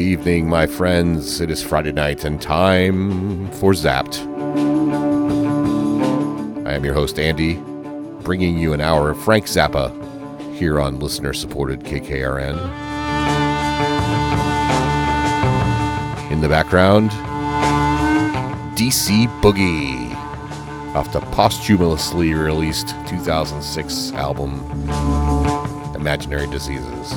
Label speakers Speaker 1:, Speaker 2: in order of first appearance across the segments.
Speaker 1: evening, my friends. It is Friday night and time for Zapped. I am your host, Andy, bringing you an hour of Frank Zappa here on listener-supported KKRN. In the background, DC Boogie, off the posthumously released 2006 album, Imaginary Diseases.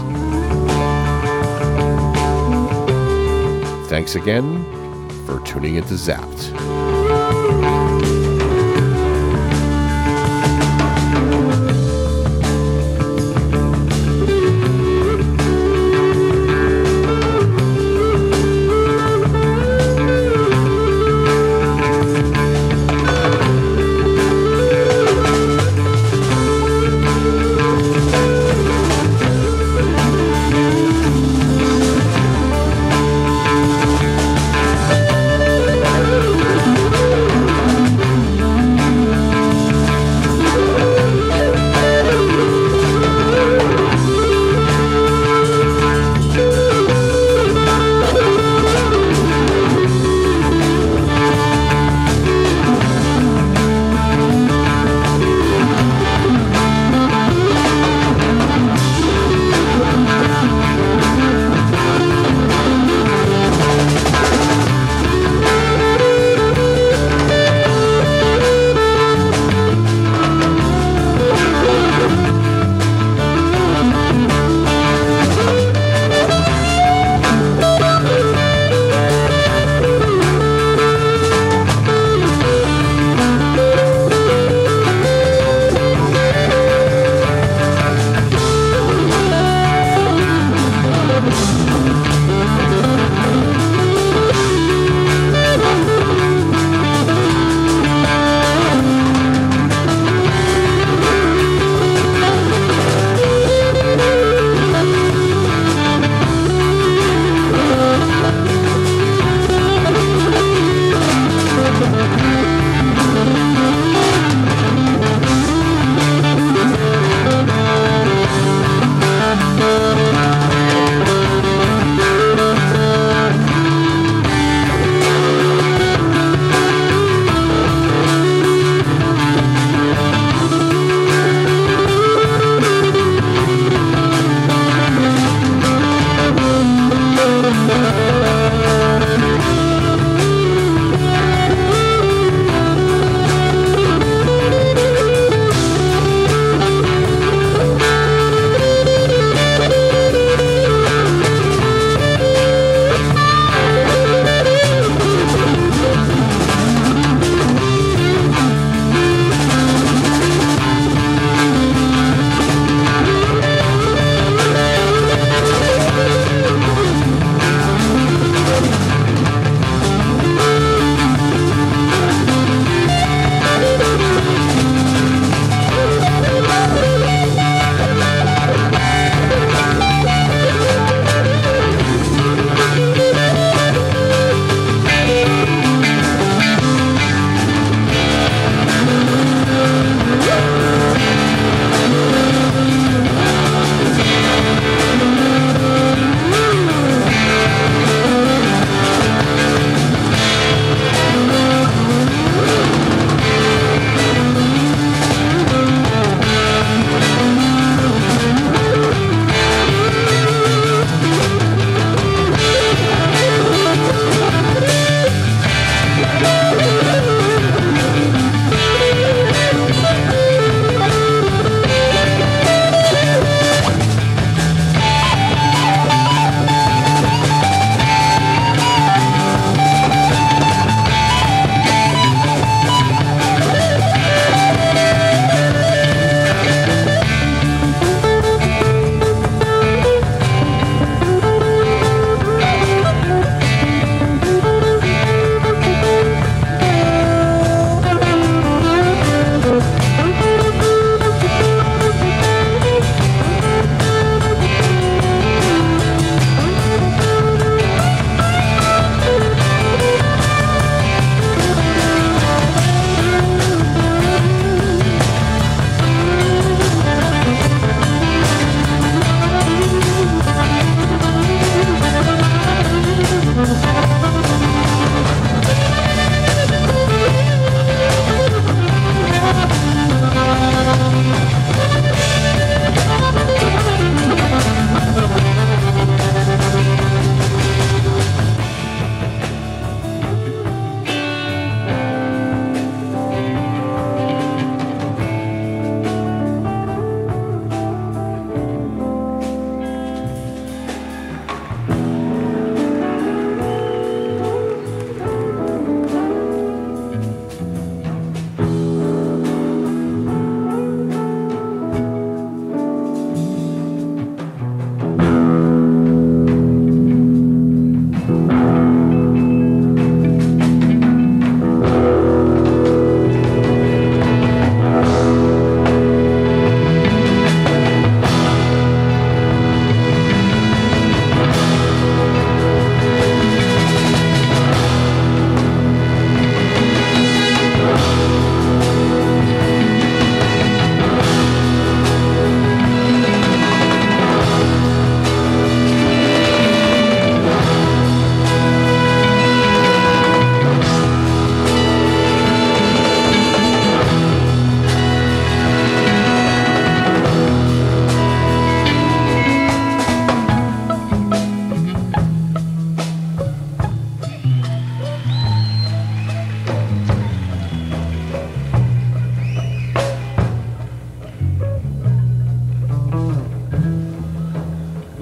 Speaker 1: Thanks again for tuning into Zapped.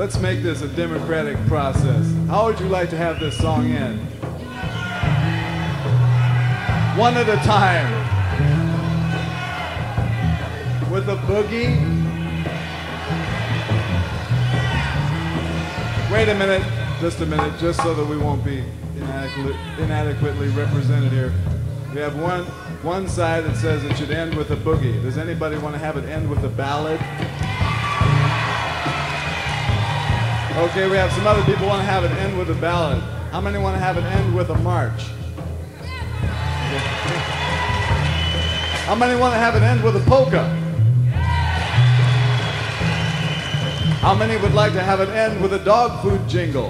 Speaker 2: let's make this a democratic process. How would you like to have this song end? One at a time. With a boogie? Wait a minute, just a minute, just so that we won't be inadequately represented here. We have one side that says it should end with a boogie. Does anybody want to have it end with a ballad? Okay, we have some other people want to have it end with a ballad. How many want to have it end with a march? How many want to have it end with a polka? How many would like to have it end with a dog food jingle?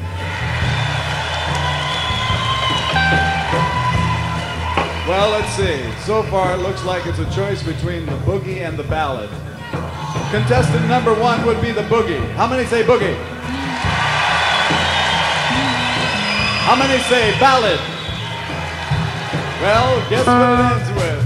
Speaker 2: Well, let's see. So far, it looks like it's a choice between the boogie and the ballad. Contestant number one would be the boogie. How many say boogie? How many say ballad? Well, guess what it ends with?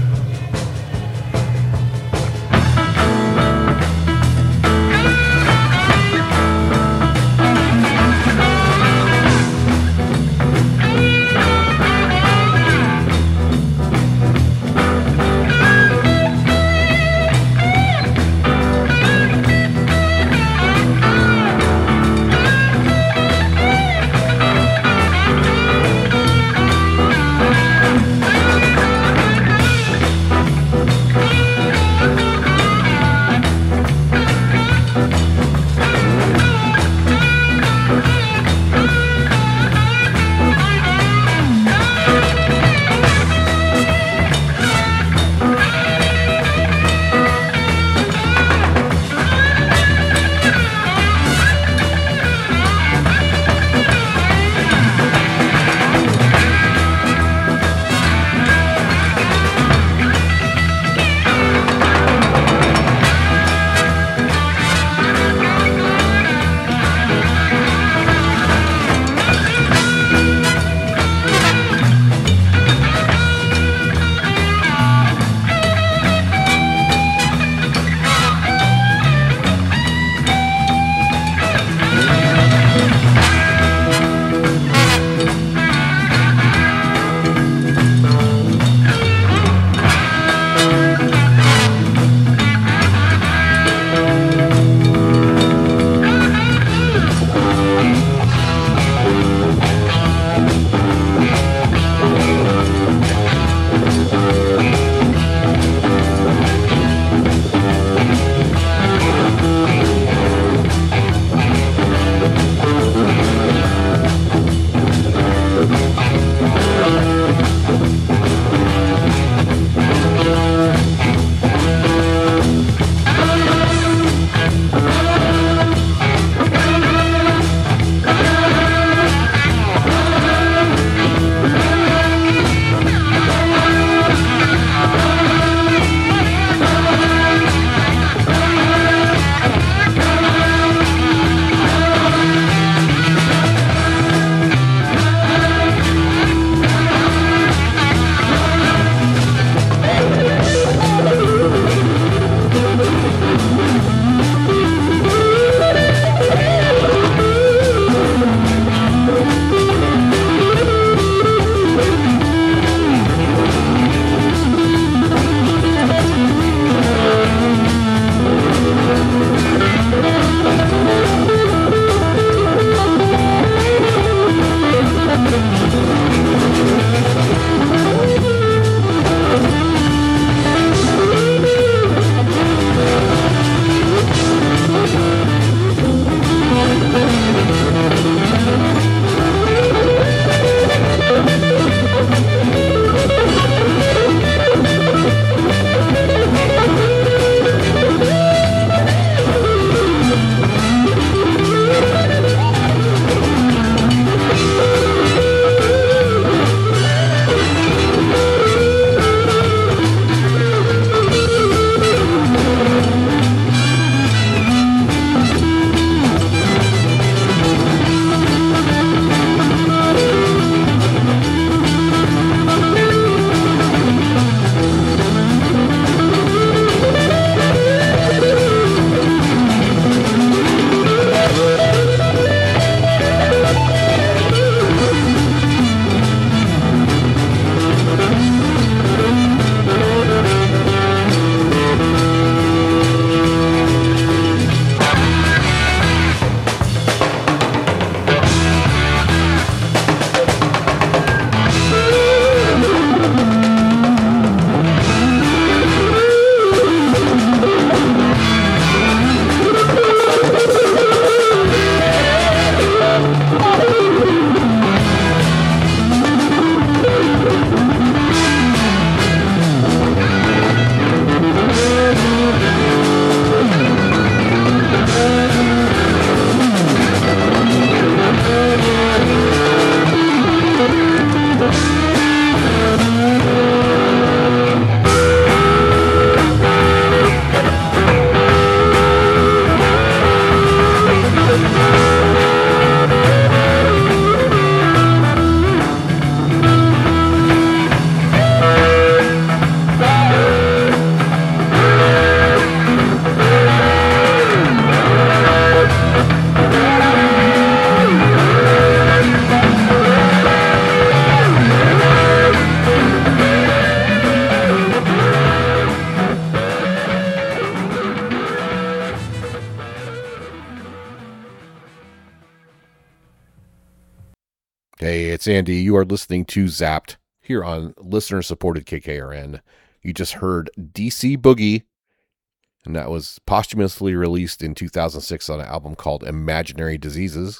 Speaker 1: it's Andy. You are listening to Zapped here on listener-supported KKRN. You just heard DC Boogie, and that was posthumously released in 2006 on an album called Imaginary Diseases.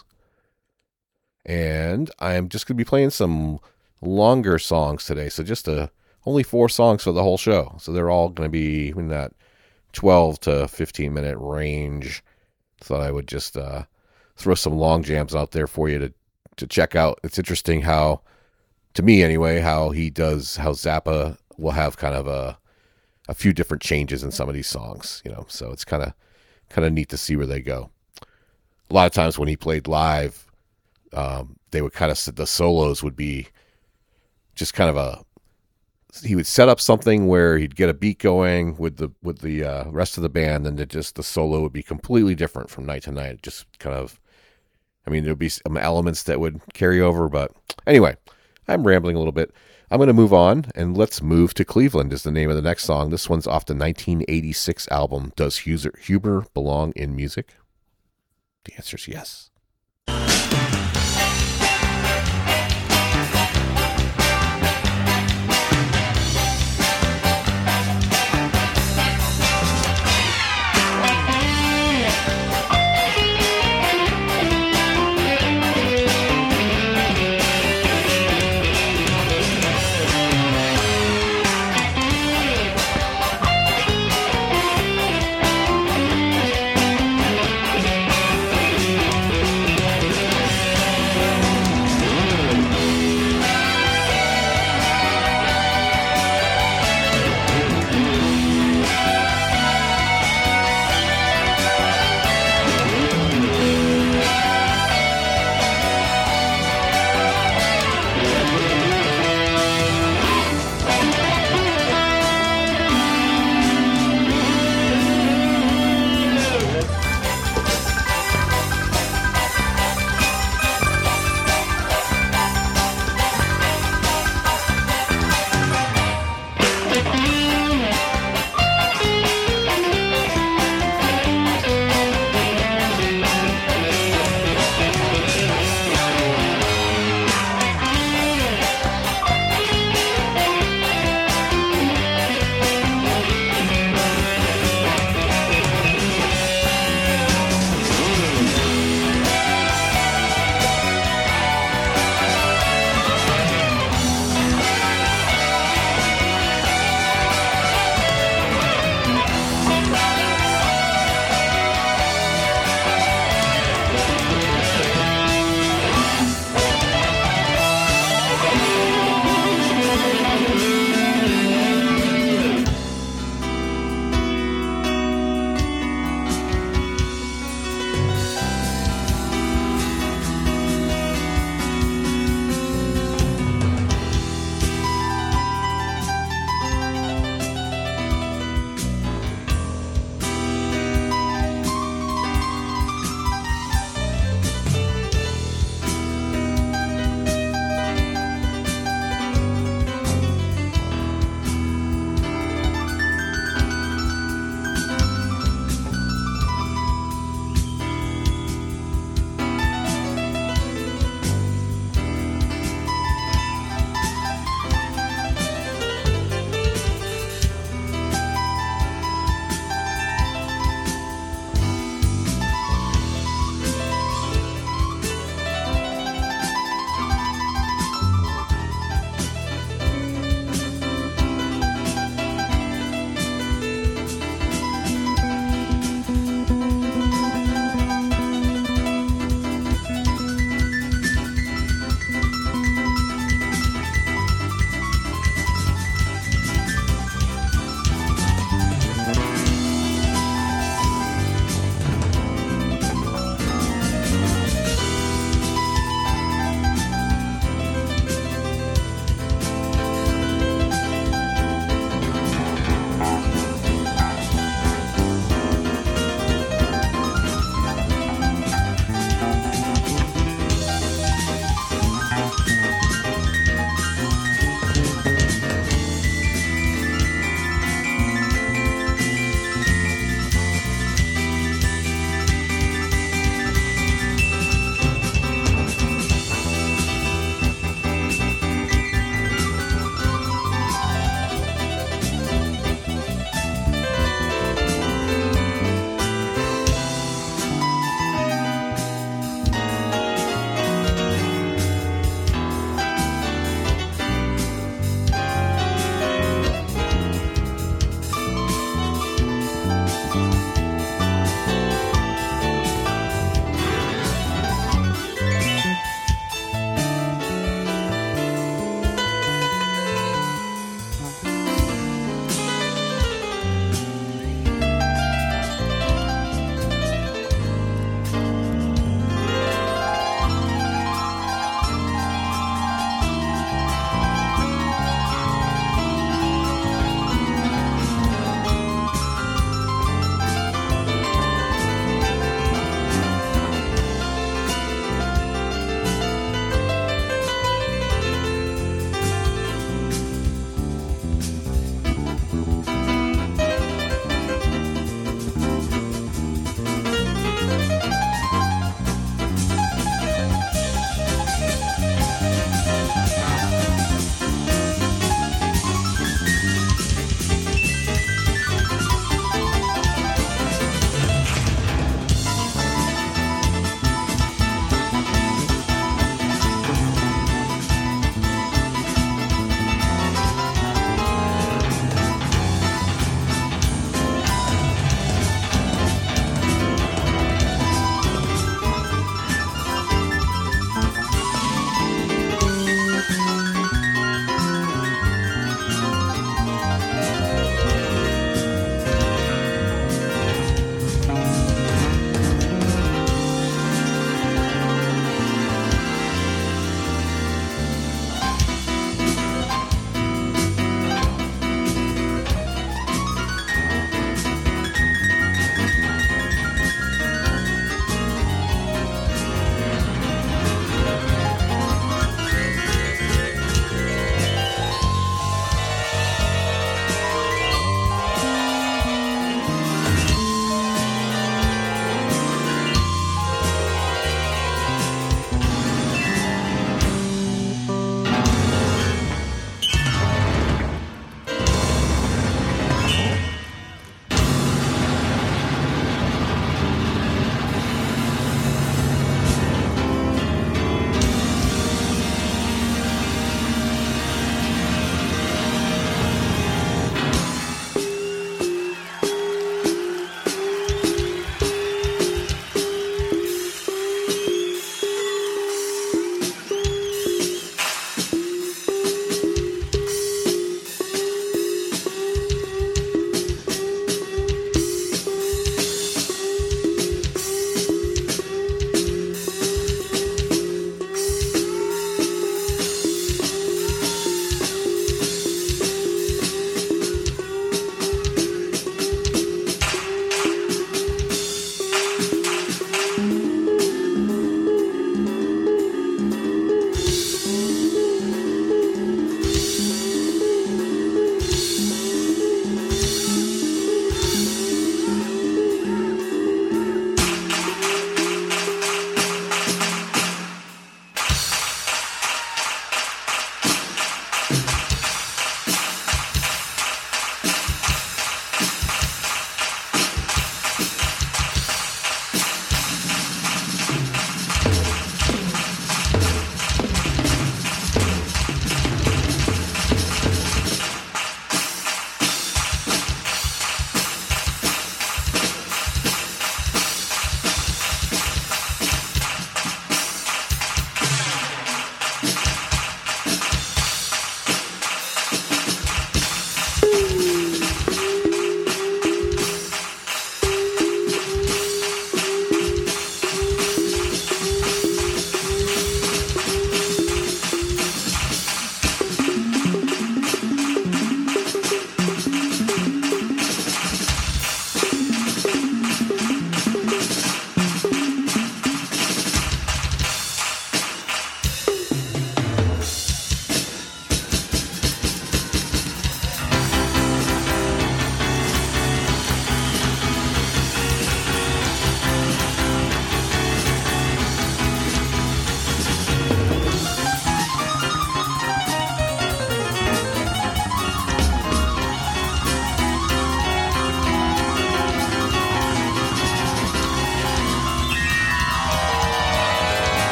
Speaker 1: And I'm just going to be playing some longer songs today, so just only 4 songs for the whole show. So they're all going to be in that 12 to 15 minute range. Thought I would just throw some long jams out there for you to check out. It's interesting how, to me anyway, how Zappa will have kind of a few different changes in some of these songs, so it's kind of neat to see where they go. A lot of times when he played live, they would the solos would be just kind of he would set up something where he'd get a beat going with the rest of the band, and the solo would be completely different from night to night. Just kind of, there'd be some elements that would carry over, but anyway, I'm rambling a little bit. I'm going to move on, and Let's Move to Cleveland is the name of the next song. This one's off the 1986 album, Does Humor Belong in Music? The answer is yes.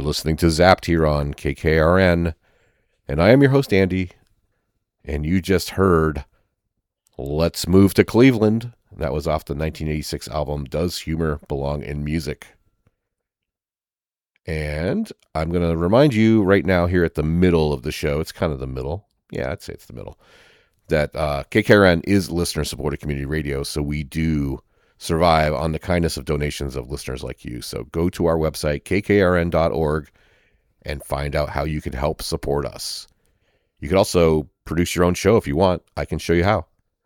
Speaker 1: listening to Zapped here on KKRN, and I am your host, Andy, and you just heard Let's Move to Cleveland. That was off the 1986 album, Does Humor Belong in Music? And I'm going to remind you right now here at the middle of the show, it's kind of the middle, yeah, I'd say it's the middle, that KKRN is listener-supported community radio, so we do survive on the kindness of donations of listeners like you. So go to our website, kkrn.org, and find out how you can help support us. You can also produce your own show if you want. I can show you how.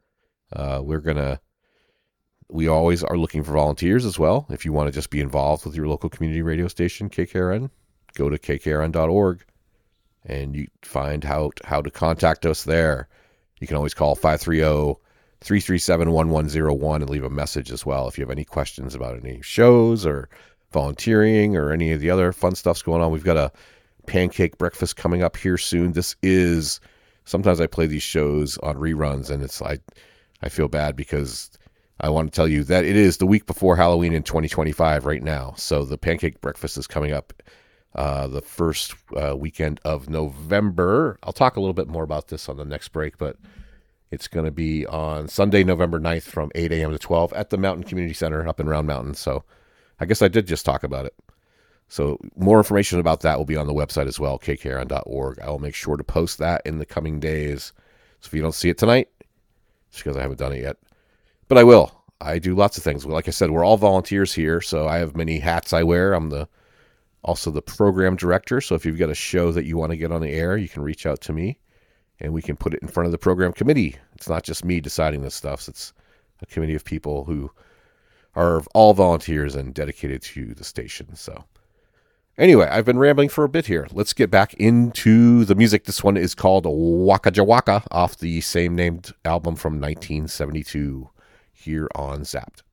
Speaker 1: We always are looking for volunteers as well. If you want to just be involved with your local community radio station, KKRN, go to kkrn.org and you find how to contact us there. You can always call 530-337-1101 and leave a message as well if you have any questions about any shows or volunteering or any of the other fun stuff's going on. We've got a pancake breakfast coming up here soon. Sometimes I play these shows on reruns, and I feel bad because I want to tell you that it is the week before Halloween in 2025 right now. So the pancake breakfast is coming up the first weekend of November. I'll talk a little bit more about this on the next break, but it's going to be on Sunday, November 9th from 8 a.m. to 12 at the Mountain Community Center up in Round Mountain. So I guess I did just talk about it. So more information about that will be on the website as well, kkrn.org. I will make sure to post that in the coming days. So if you don't see it tonight, it's because I haven't done it yet. But I will. I do lots of things. Like I said, we're all volunteers here, so I have many hats I wear. I'm also the program director, so if you've got a show that you want to get on the air, you can reach out to me, and we can put it in front of the program committee. It's not just me deciding this stuff. It's a committee of people who are all volunteers and dedicated to the station. So anyway, I've been rambling for a bit here. Let's get back into the music. This one is called Waka Jawaka off the same named album from 1972 here on Zapped.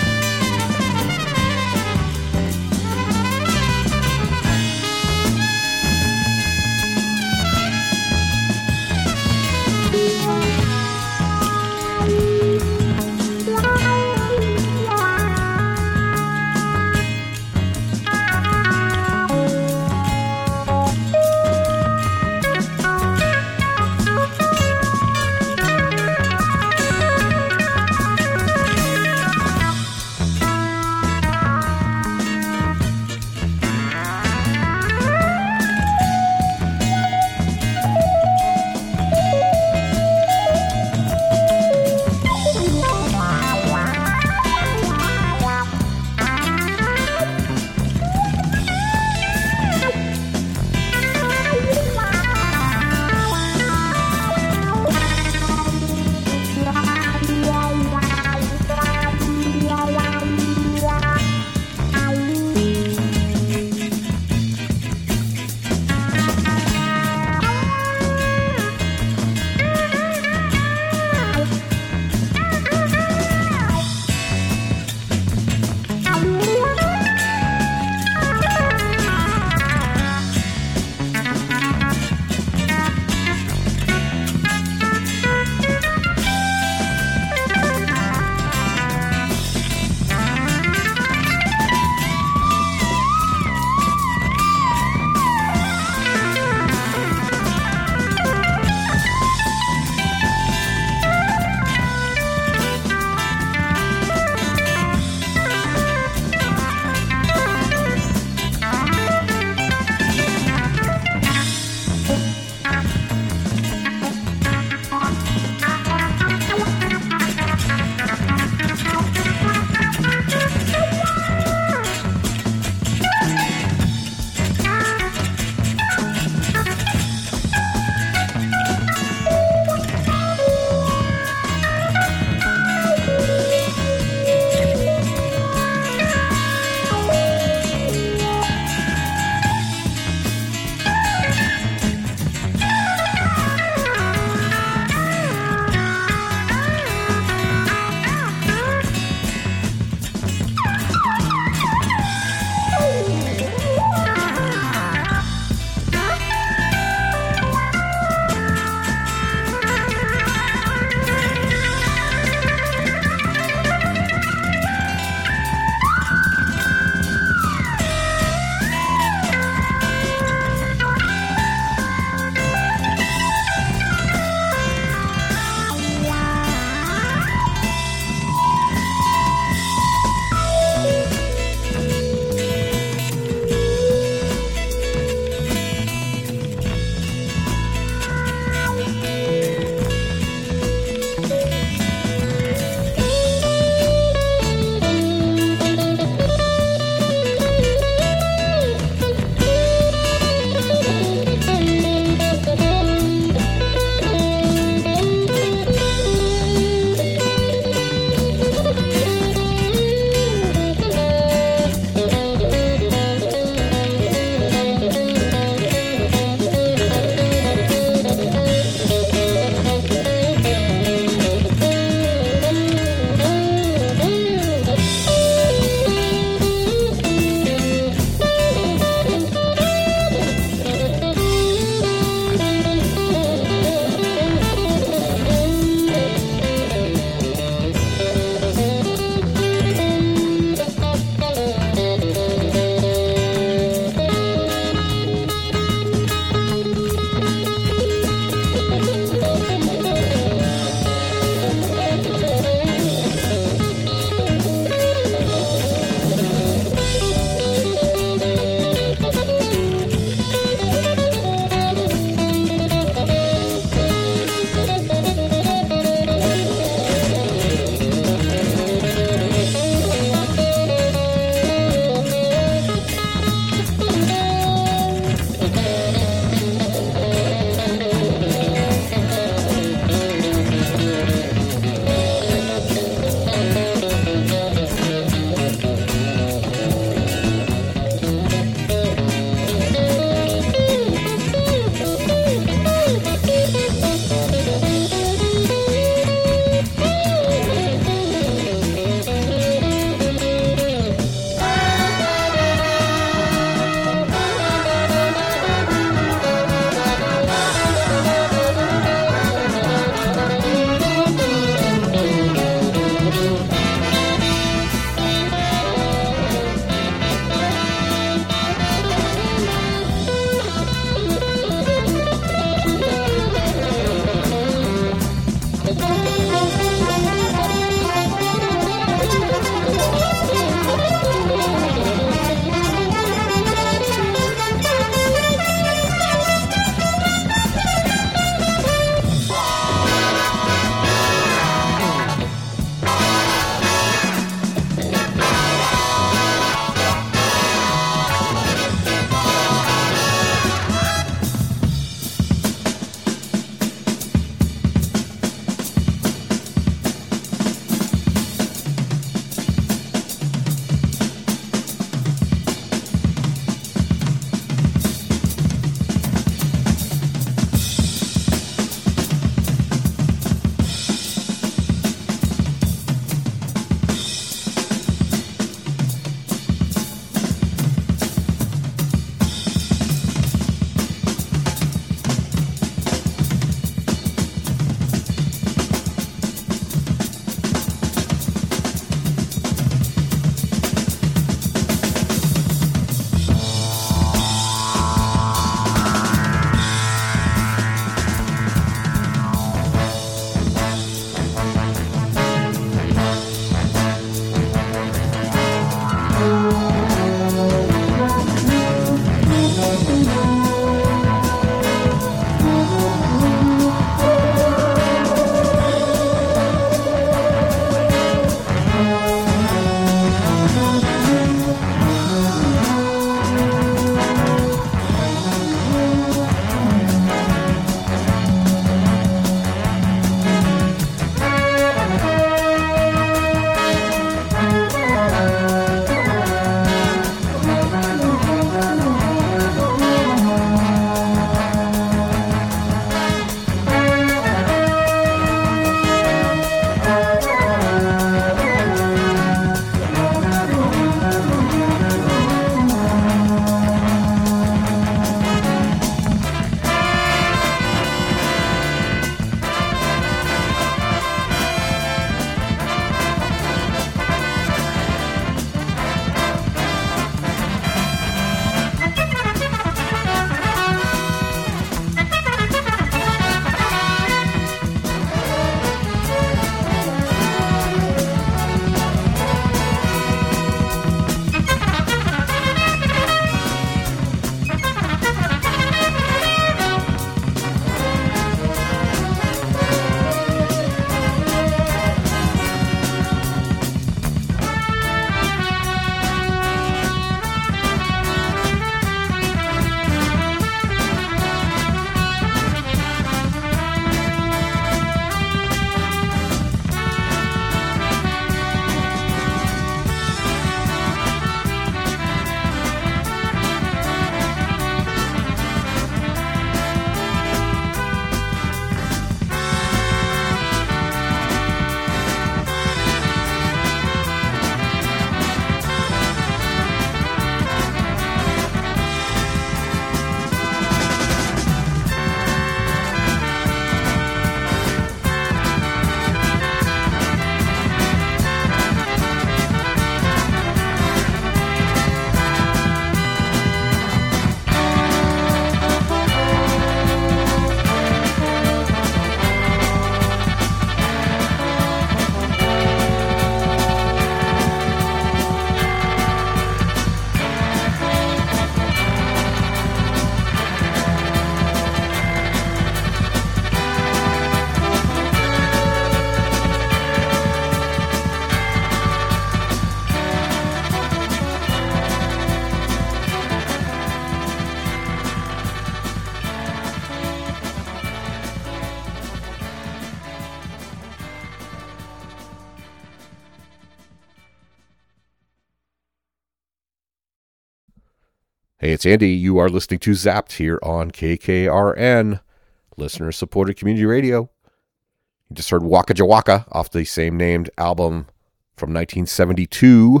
Speaker 1: Hey, it's Andy. You are listening to Zapped here on KKRN, listener-supported community radio. You just heard Waka Jawaka off the same named album from 1972.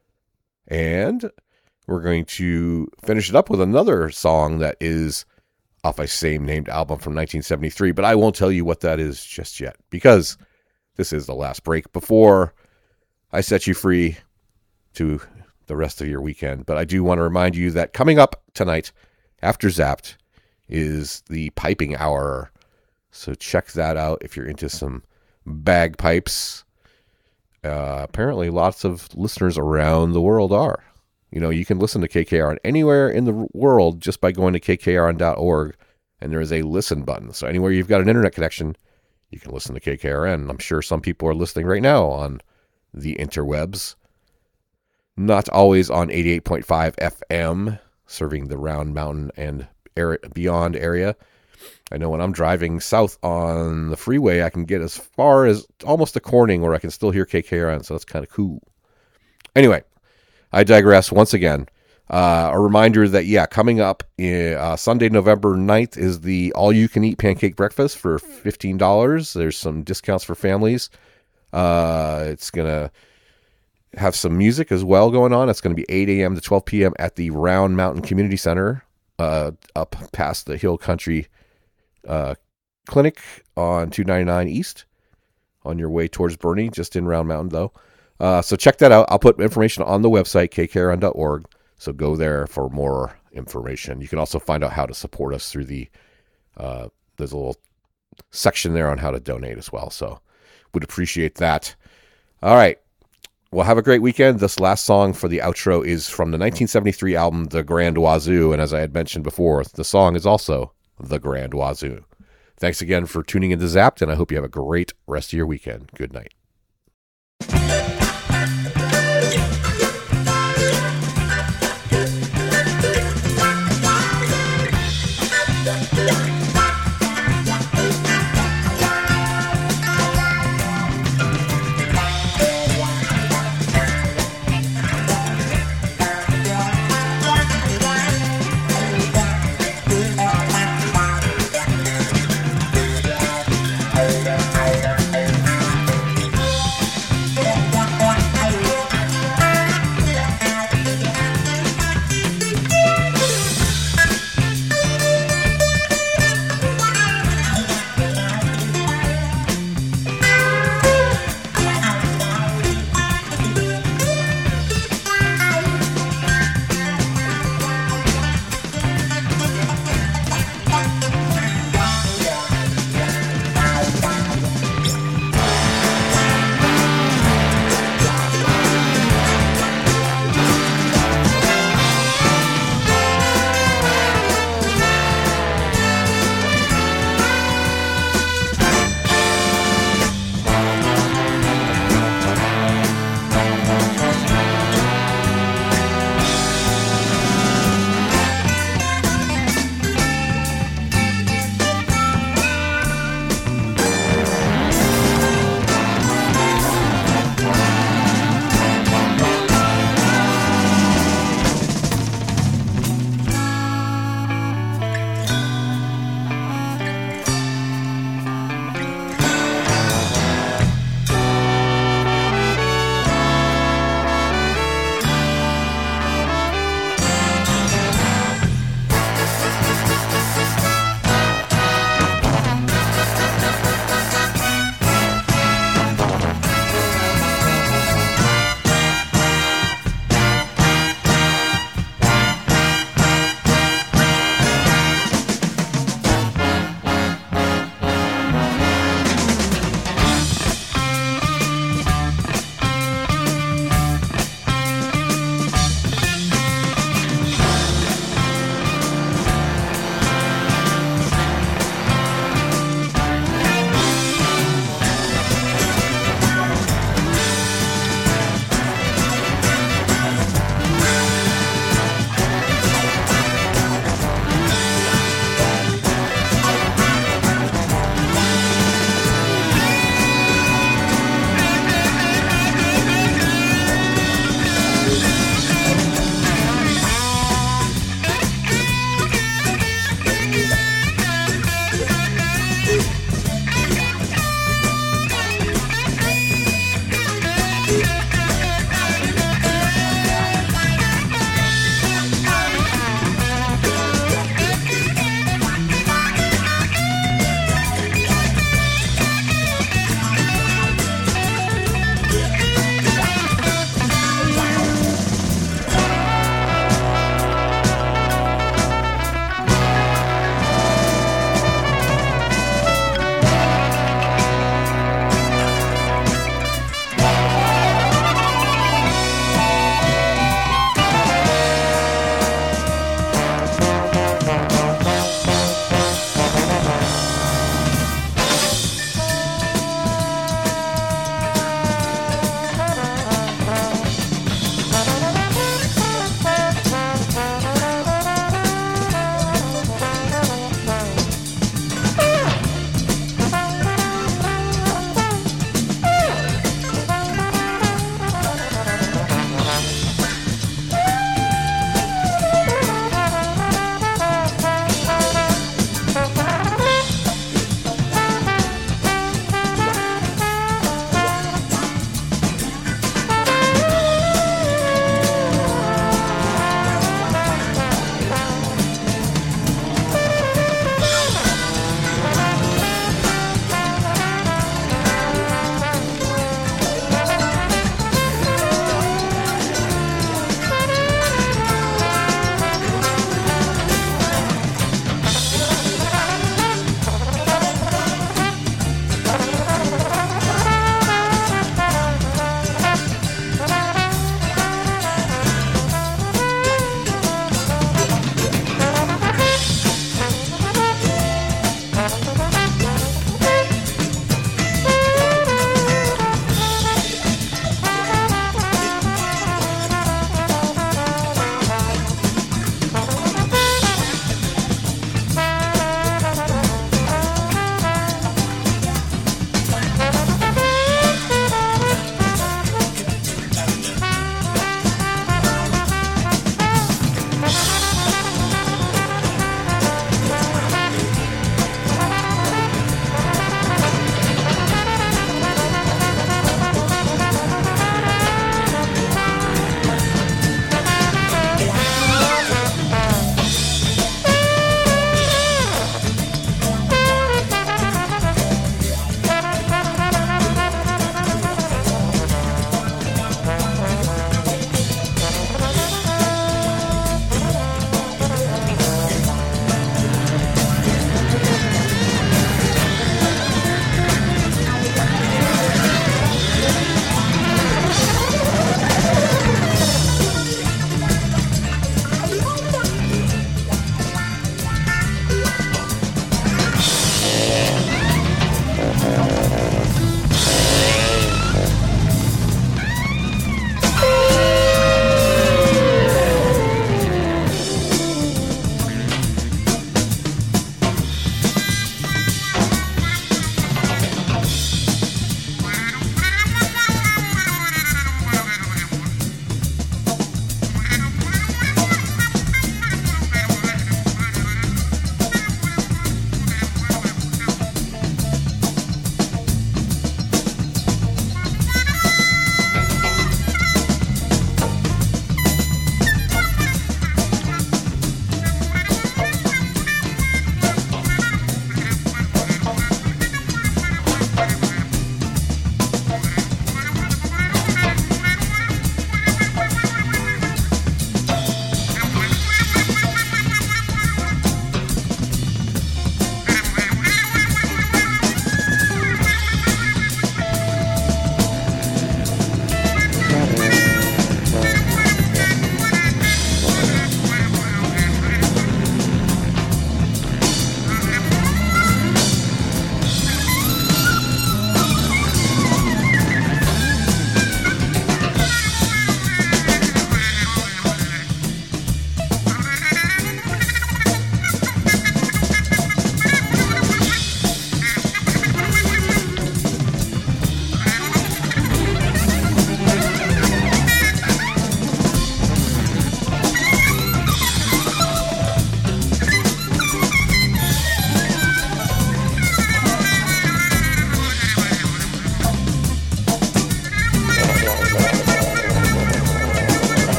Speaker 1: And we're going to finish it up with another song that is off a same named album from 1973. But I won't tell you what that is just yet, because this is the last break before I set you free to the rest of your weekend. But I do want to remind you that coming up tonight after Zapped is the Piping Hour. So check that out if you're into some bagpipes. Apparently lots of listeners around the world are. You know, you can listen to KKRN anywhere in the world just by going to kkrn.org, and there is a listen button. So anywhere you've got an internet connection, you can listen to KKRN. I'm sure some people are listening right now on the interwebs. Not always on 88.5 FM, serving the Round Mountain and beyond area. I know when I'm driving south on the freeway, I can get as far as almost to Corning where I can still hear KKRN, so that's kind of cool. Anyway, I digress once again. A reminder that, coming up Sunday, November 9th is the all-you-can-eat pancake breakfast for $15. There's some discounts for families. It's going to have some music as well going on. It's going to be 8 a.m. to 12 p.m. at the Round Mountain Community Center, up past the Hill Country Clinic on 299 East on your way towards Bernie, just in Round Mountain, though. So check that out. I'll put information on the website, kkrn.org, so go there for more information. You can also find out how to support us through there's a little section there on how to donate as well, so would appreciate that. All right. Well, have a great weekend. This last song for the outro is from the 1973 album, The Grand Wazoo. And as I had mentioned before, the song is also The Grand Wazoo. Thanks again for tuning into Zapped, and I hope you have a great rest of your weekend. Good night.